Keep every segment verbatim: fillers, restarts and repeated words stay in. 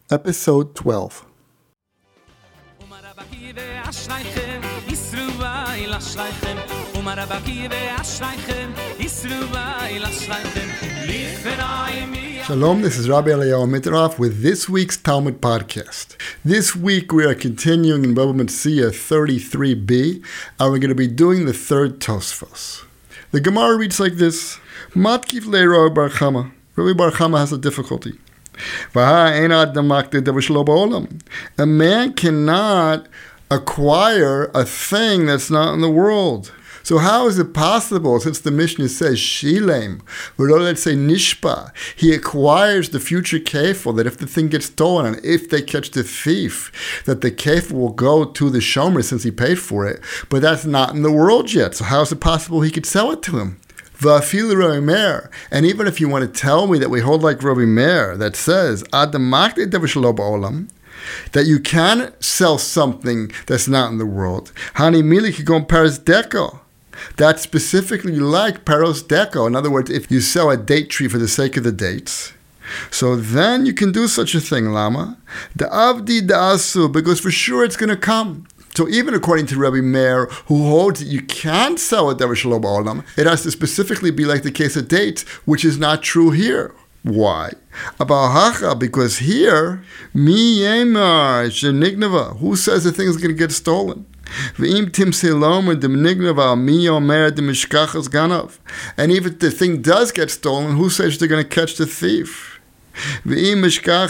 Episode twelve. Shalom, this is Rabbi Eliyahu Mitroff with this week's Talmud podcast. This week we are continuing in Bava Metzia thirty-three b, and we're going to be doing the third Tosfos. The Gemara reads like this: Matkif le Rabbi Bar Chama. Rabbi Bar Chama has a difficulty. A man cannot acquire a thing that's not in the world. So how is it possible, since the Mishnah says Shilem, or let's say Nishpa, he acquires the future kefil, that if the thing gets stolen and if they catch the thief, that the kefil will go to the shomer since he paid for it, but that's not in the world yet. So how is it possible he could sell it to him? Va'afilu Rabbi Meir, and even if you want to tell me that we hold like Rabbi Meir, that says Adam makde davar shelo ba'olam, that you can sell something that's not in the world. Hani mili kigon paras deko. That's specifically like paros deko. In other words, if you sell a date tree for the sake of the dates, so then you can do such a thing. Lama the avdi da'asu, because for sure it's going to come. So even according to Rabbi Meir, who holds that you can sell a davar shelo ba'olam, it has to specifically be like the case of dates, which is not true here. Why? Because here, mi yemar shenignava, who says the thing is going to get stolen? And even if the thing does get stolen, who says they're going to catch the thief? And even if they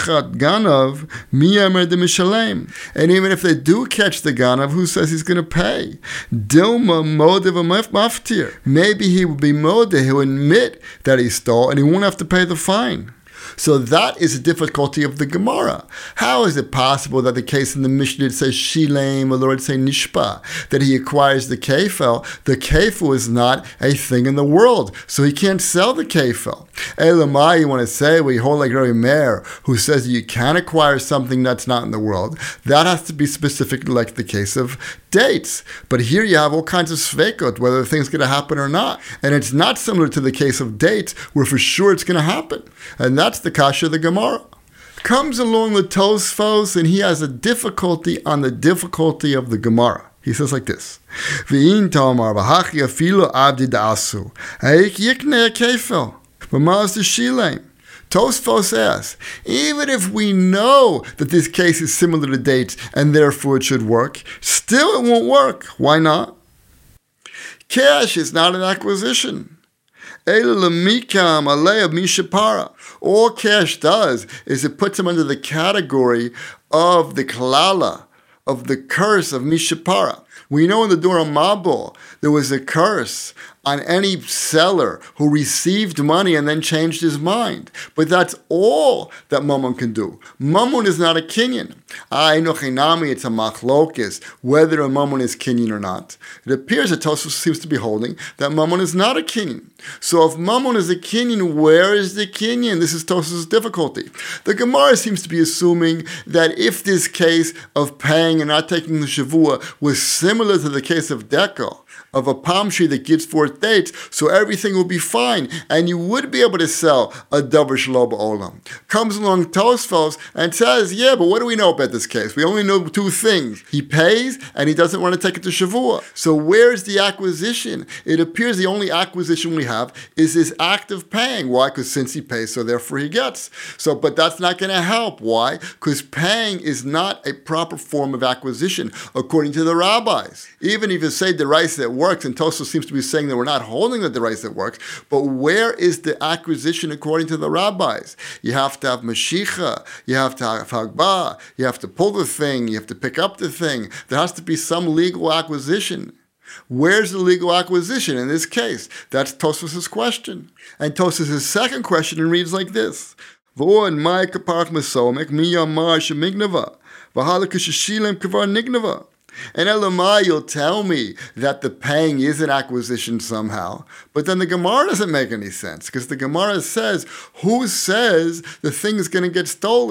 do catch the ganav, who says he's going to pay? Dilma modev maftir. Maybe he will be modeh, he'll admit that he stole, and he won't have to pay the fine. So that is the difficulty of the Gemara. How is it possible that the case in the Mishnah it says Shilem, or Lord say Nishpa, that he acquires the kefil? The kefil is not a thing in the world, so he can't sell the kefil. Elamai, you want to say we hold like Rabbi Meir, who says you can acquire something that's not in the world. That has to be specifically like the case of dates. But here you have all kinds of sveikot, whether the thing's going to happen or not. And it's not similar to the case of dates, where for sure it's going to happen. And that's the kasha of the Gemara. Comes along the Tosfos, and he has a difficulty on the difficulty of the Gemara. He says like this: V'in tamar v'hachi afilu avdi da'asu ha'ik yiknei kefil v'maz d'shilem. Tosfos asks, even if we know that this case is similar to dates and therefore it should work, still it won't work. Why not? Cash is not an acquisition. All cash does is it puts him under the category of the klala, of the curse of mishapara. We know in the Dura Mabul there was a curse on any seller who received money and then changed his mind. But that's all that mammon can do. Mammon is not a kinyan. Ainochinami, it's a machlokis, whether a mammon is kinyan or not. It appears that Tosfos seems to be holding that mammon is not a kinyan. So if mammon is a kinyan, where is the kinyan? This is Tosfos' difficulty. The Gemara seems to be assuming that if this case of paying and not taking the shavua was similar to the case of Deko, of a palm tree that gives forth dates, so everything will be fine, and you would be able to sell a davar shelo ba'olam. Comes along Tosfos and says, yeah, but what do we know about this case? We only know two things. He pays, and he doesn't want to take it to Shavua. So where's the acquisition? It appears the only acquisition we have is this act of paying. Why? Because since he pays, so therefore he gets. So, but that's not going to help. Why? Because paying is not a proper form of acquisition, according to the rabbis. Even if you say the rice that works, and Tosfos seems to be saying that we're not holding the derais that works, but where is the acquisition according to the rabbis? You have to have mashicha, you have to have hagbah, you have to pull the thing, you have to pick up the thing. There has to be some legal acquisition. Where's the legal acquisition in this case? That's Tosfos' question. And Tosfos' second question reads like this: V'od mai kaparach mesomek miyamar shemignava v'halakashishilem kavar nignava. And Elamai, you'll tell me that the paying is an acquisition somehow, but then the Gemara doesn't make any sense, because the Gemara says, who says the thing is going to get stolen?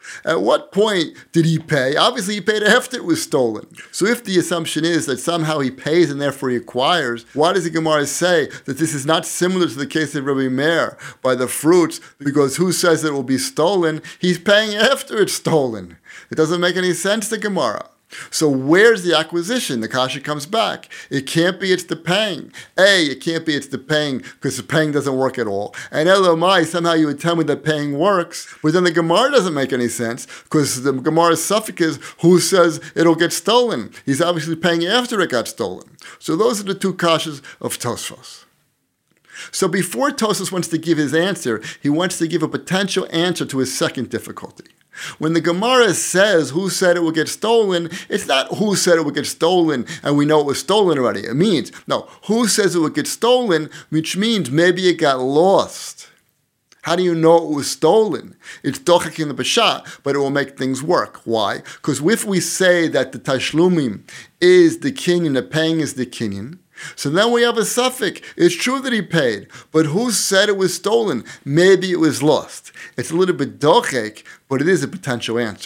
At what point did he pay? Obviously, he paid after it was stolen. So if the assumption is that somehow he pays and therefore he acquires, why does the Gemara say that this is not similar to the case of Rabbi Meir by the fruits? Because who says it will be stolen? He's paying after it's stolen. It doesn't make any sense, the Gemara. So where's the acquisition? The kasha comes back. It can't be it's the paying. A, it can't be it's the paying because the paying doesn't work at all. And Elamai, somehow you would tell me that paying works, but then the Gemara doesn't make any sense because the Gemara's suffix is who says it'll get stolen. He's obviously paying after it got stolen. So those are the two kashas of Tosfos. So before Tosfos wants to give his answer, he wants to give a potential answer to his second difficulty. When the Gemara says who said it would get stolen, it's not who said it would get stolen and we know it was stolen already. It means, no, who says it would get stolen, which means maybe it got lost. How do you know it was stolen? It's dochak in the basha, but it will make things work. Why? Because if we say that the tashlumim is the kinyan, the paying is the kinyan, so then we have a suffix. It's true that he paid, but who said it was stolen? Maybe it was lost. It's a little bit dochek, but it is a potential answer.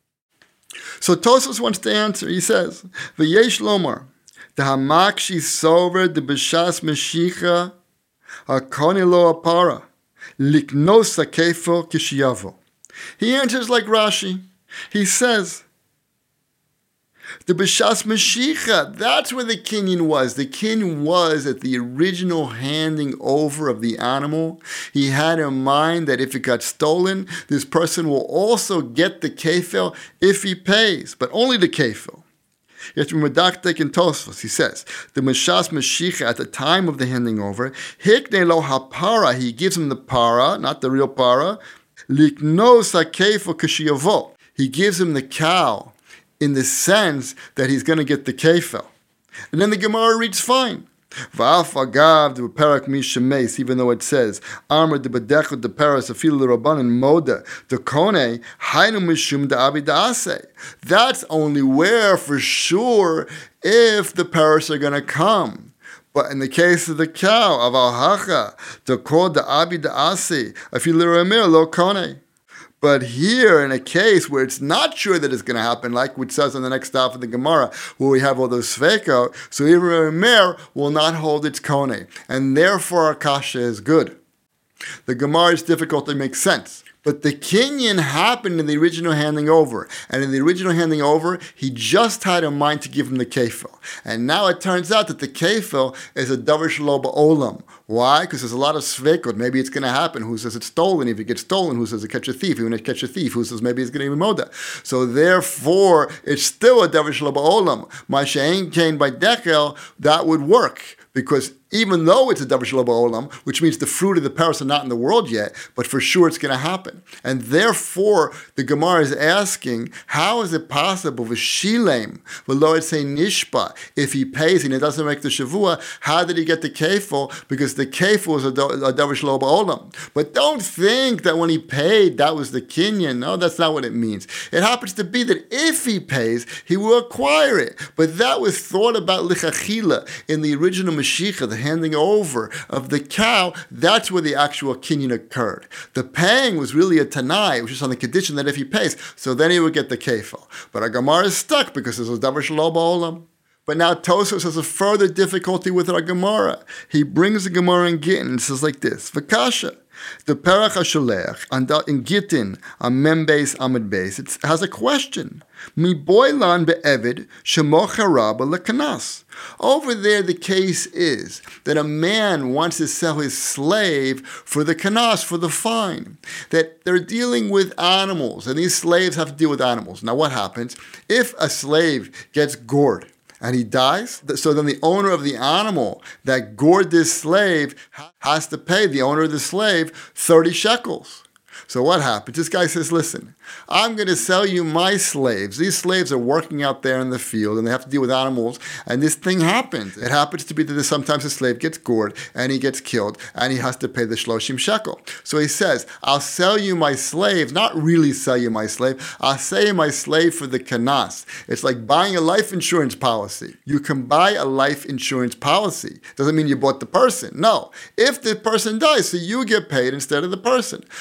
So Tosfos wants to answer. He says, "V'yesh lomar, the hamakshi sover the b'shas meshicha hakoni lo apara liknos sakefo kishiyavo." He answers like Rashi. He says, the B'shas Mashicha, that's where the kinyan was. The kinyan was at the original handing over of the animal. He had in mind that if it got stolen, this person will also get the kefil if he pays, but only the kefil. You have to remember Daktek and Tosfos. He says, the B'shas Mashicha at the time of the handing over, Hikne lo hapara, he gives him the para, not the real para, Liknos hakefil k'shiyavo. He gives him the cow, in the sense that he's going to get the kefil. And then the Gemara reads fine. V'af agav de perak mishemes, even though it says, Amr de bedechot de paras afil l'rabbanan moda de kone hainu mishum de abi da'aseh. That's only where for sure if the paras are going to come. But in the case of the cow, aval hacha de kol de abi da'aseh afil l'ramir lo kone. But here, in a case where it's not sure that it's going to happen, like it says on the next stop of the Gemara, where we have all those sveko, so even a mer will not hold its kone, and therefore our kasha is good. The Gemara's difficulty makes sense. But the kinyan happened in the original handing over. And in the original handing over, he just had in mind to give him the kefil. And now it turns out that the kefil is a davar shelo ba'olam. Why? Because there's a lot of svekot. Maybe it's going to happen. Who says it's stolen? If it gets stolen, who says it catch a thief? Even if it catch a thief, who says maybe it's going to be moda? So therefore, it's still a davar shelo ba'olam. Ma she'ein kain by dekel, that would work. Because even though it's a davar shelo ba'olam, which means the fruit of the paras are not in the world yet, but for sure it's going to happen. And therefore, the Gemara is asking, how is it possible for shilem, v'lo etzei nishpa, if he pays and it doesn't make the shavua, how did he get the kefil? Because the kefil is a davar shelo ba'olam. But don't think that when he paid, that was the kinyan. No, that's not what it means. It happens to be that if he pays, he will acquire it. But that was thought about lichachila in the original Mashiach, the handing over of the cow. That's where the actual kinyan occurred. The paying was really a tanai, which is on the condition that if he pays, so then he would get the kefil. But our Gemara is stuck because there's a davar shelo ba'olam. But now Tosfos has a further difficulty with our Gemara. He brings the Gemara in Gittin and says like this: V'kasha, the Perach HaSholech in Gittin on Mem Beis Amud Beis, it has a question. Mi boilan be'evid shemo charaba lekanas. Over there, the case is that a man wants to sell his slave for the kanas, for the fine. That they're dealing with animals, and these slaves have to deal with animals. Now, what happens if a slave gets gored and he dies? So then the owner of the animal that gored this slave has to pay the owner of the slave thirty shekels. So what happens? This guy says, listen, I'm going to sell you my slaves. These slaves are working out there in the field and they have to deal with animals. And this thing happens. It happens to be that sometimes a slave gets gored and he gets killed and he has to pay the shloshim shekel. So he says, I'll sell you my slaves, not really sell you my slave. I'll sell you my slave for the kanas. It's like buying a life insurance policy. You can buy a life insurance policy. Doesn't mean you bought the person. No. If the person dies, so you get paid instead of the person. So that's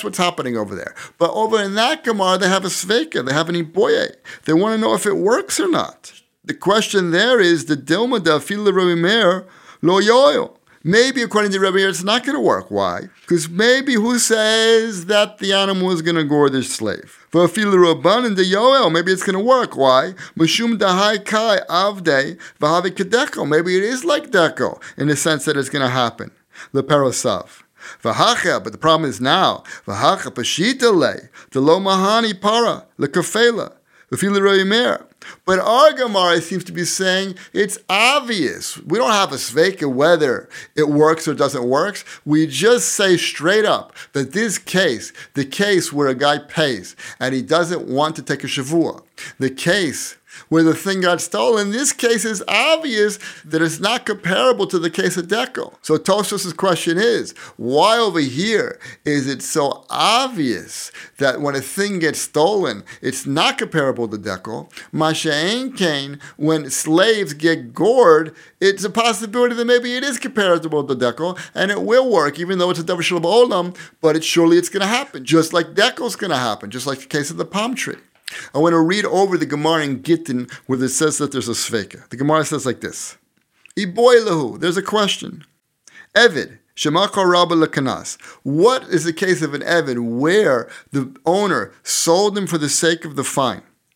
That's what's happening over there. But over in that Gemara, they have a Sveika, they have an Iboye. They want to know if it works or not. The question there is, the Dilma da Fil Rabbi Meir lo yoyo. Maybe according to Rabbi Meir, it's not going to work. Why? Because maybe who says that the animal is going to gore the slave? For Fil Rabban de Yoel, maybe it's going to work. Why? Mashum dahai kai avde v'havi kedeko. Maybe it is like deko in the sense that it's going to happen. The parasav. V'hacha, but the problem is now. V'hacha pashita le the lo mahani para lekafela v'fil Rabbi Meir. But our Gemara seems to be saying it's obvious. We don't have a sveika whether it works or doesn't work. We just say straight up that this case, the case where a guy pays and he doesn't want to take a shavua, the case where the thing got stolen, this case is obvious that it's not comparable to the case of Dekel. So Tosfos' question is, why over here is it so obvious that when a thing gets stolen, it's not comparable to Dekel? Masha'en Kain, when slaves get gored, it's a possibility that maybe it is comparable to Dekel, and it will work, even though it's a Davar Shel Ba'olam, but it surely it's going to happen, just like Dekel's going to happen, just like the case of the palm tree. I want to read over the Gemara in Gittin where it says that there's a Sveika. The Gemara says like this. Iboy lehu, there's a question. Evid, Shemachar Rabba Lekanas. What is the case of an Evid where the owner sold him for the sake of the fine?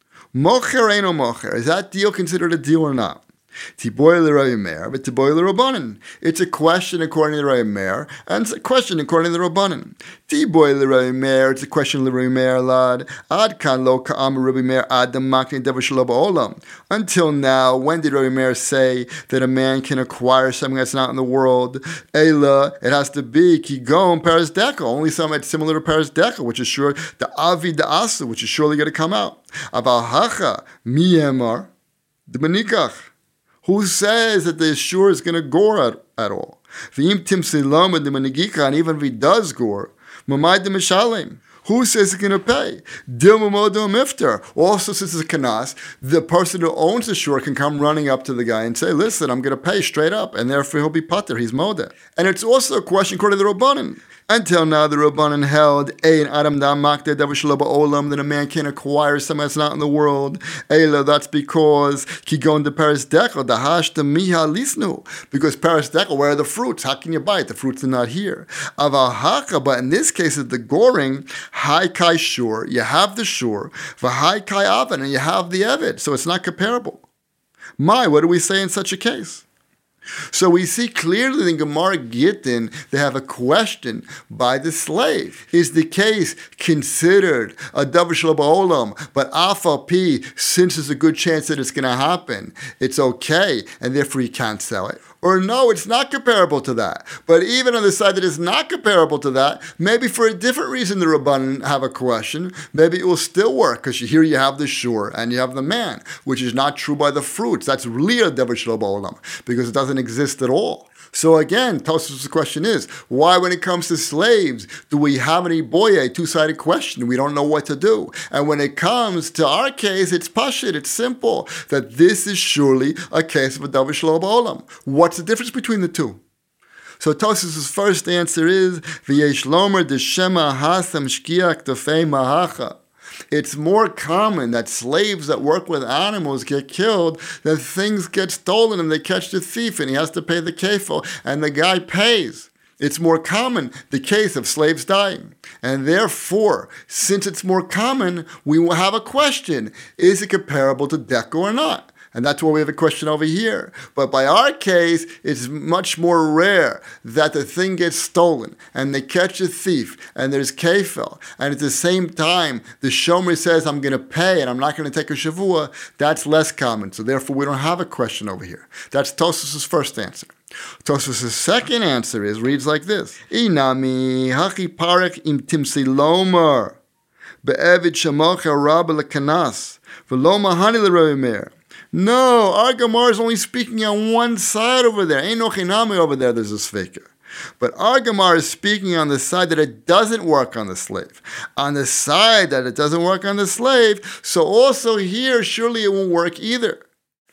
Mocher eno mocher. Is that deal considered a deal or not? Tiboy l'Rabbi Meir, but Tiboy l'Rabbanan. It's a question according to the Rabbi Meir, and it's a question according to the Rabbanan. Tiboy l'Rabbi Meir, it's a question l'Rabbi Meir lad. Ad kan lo ka'am Rabbi Meir ad makne davar shelo ba'olam. Until now, when did Rabbi Meir say that a man can acquire something that's not in the world? Ela, it has to be kigon paras dekel, only something that's similar to paras dekel, which is sure the avi the asu, which is surely going to come out. Aval hacha mi emar the manikach. Who says that the shur is going to gore at, at all? And even if he does gore, who says he's going to pay? Also, since it's a kanas, the person who owns the shur can come running up to the guy and say, listen, I'm going to pay straight up, and therefore he'll be pater, he's moda. And it's also a question according to the Rabbanan. Until now, the Rabbanan held Ein Adam da Makde Davar Shelo Ba'olam, that a man can acquire something that's not in the world. Ela, that's because Kigon de Paris Dekel, Dahash de Miha Lisnu. Because Paris Dekel, where are the fruits? How can you buy it? The fruits are not here. Aval Haka, but in this case, it's the goring, Hai Kai Shur, you have the Shur, V'Hai Kai Avan, and you have the Evid, so it's not comparable. My, what do we say in such a case? So we see clearly in Gemara Gittin, they have a question by the slave. Is the case considered a davar shelo ba'olam, but afal pi, since there's a good chance that it's going to happen, it's okay, and therefore you can't sell it? Or no, it's not comparable to that. But even on the side that is not comparable to that, maybe for a different reason the Rabbanan have a question, maybe it will still work, because here you have the shur and you have the man, which is not true by the fruits. That's really a davar shelo ba'olam, because it doesn't exist at all. So again, Tosfos' question is, why when it comes to slaves do we have any boye, two-sided question? We don't know what to do. And when it comes to our case, it's pashit, it's simple, that this is surely a case of a davar shelo ba'olam. What's the difference between the two? So Tosfos' first answer is, V'yesh lomer d'shema hasam shkiach tefei mahacha. It's more common that slaves that work with animals get killed than things get stolen and they catch the thief and he has to pay the kefil and the guy pays. It's more common, the case of slaves dying. And therefore, since it's more common, we will have a question. Is it comparable to Dekel or not? And that's why we have a question over here. But by our case, it's much more rare that the thing gets stolen and they catch a thief and there's kefil. And at the same time, the shomer says, I'm going to pay and I'm not going to take a shavua. That's less common. So therefore, we don't have a question over here. That's Tosfos' first answer. Tosfos' second answer is, reads like this. Inami hachi parek im timsi lomer be'evid shamocha rabba lekanas v'lo mahani l'Rabbi Meir. No, our Gemara is only speaking on one side over there. Ain't no chinami over there, there's a sveika. But our Gemara is speaking on the side that it doesn't work on the slave. On the side that it doesn't work on the slave, so also here, surely it won't work either.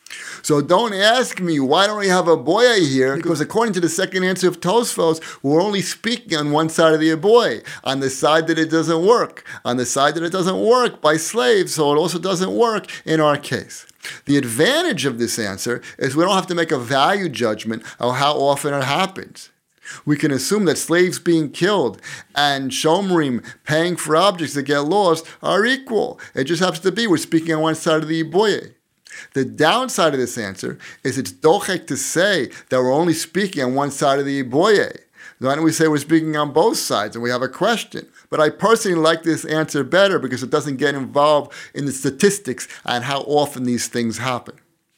So don't ask me, why don't we have a boy here? Because according to the second answer of Tosfos, we're only speaking on one side of the boy, on the side that it doesn't work, on the side that it doesn't work by slaves, so it also doesn't work in our case. The advantage of this answer is we don't have to make a value judgment of how often it happens. We can assume that slaves being killed and shomrim paying for objects that get lost are equal. It just happens to be we're speaking on one side of the iboye. The downside of this answer is it's dochek to say that we're only speaking on one side of the iboye. Why don't we say we're speaking on both sides and we have a question? But I personally like this answer better because it doesn't get involved in the statistics and how often these things happen.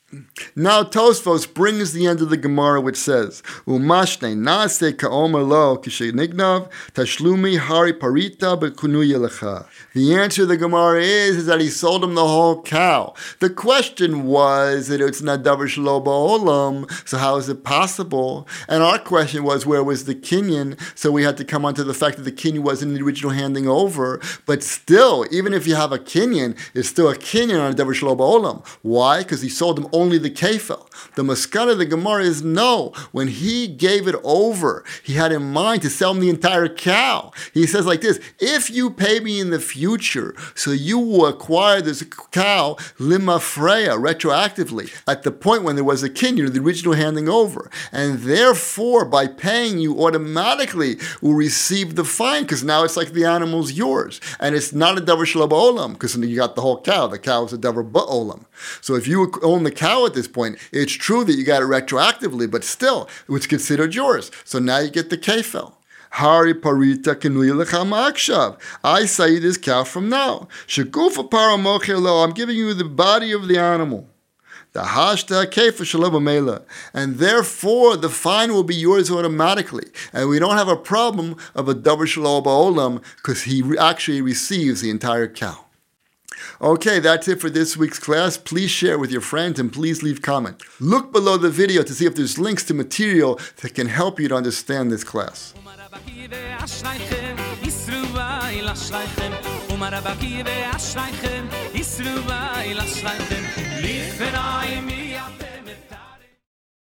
Now Tosfos brings the end of the Gemara, which says, "Umashne naase ka'omer lo kishenignav tashlumi hari parita bekunuya lecha." The answer to the Gemara is, is that he sold him the whole cow. The question was that it's not davar shelo ba'olam, so how is it possible? And our question was, where was the kinyan? So we had to come onto the fact that the kinyan wasn't in the original handing over. But still, even if you have a kinyan, it's still a kinyan on a davar shelo ba'olam. Why? Because he sold him only the kefel. The maskana of the Gemara is no. When he gave it over, he had in mind to sell him the entire cow. He says like this, if you pay me in the future, so you will acquire this cow lima freya, retroactively, at the point when there was a kinyan, the original handing over. And therefore, by paying, you automatically will receive the fine, because now it's like the animal's yours. And it's not a davar shelo ba'olam, because you got the whole cow. The cow is a davar ba'olam. So if you own the cow at this point, it's true that you got it retroactively, but still, it's considered yours. So now you get the kefel. Hari parita kenuya lecha ma'akshav. I sell you this cow from now. Shegufa para mocher lo. I'm giving you the body of the animal. The hashta kefel shelo b'meila. And therefore, the fine will be yours automatically. And we don't have a problem of a davar shelo ba'olam because he actually receives the entire cow. Okay, that's it for this week's class. Please share with your friends and please leave comment. Look below the video to see if there's links to material that can help you to understand this class.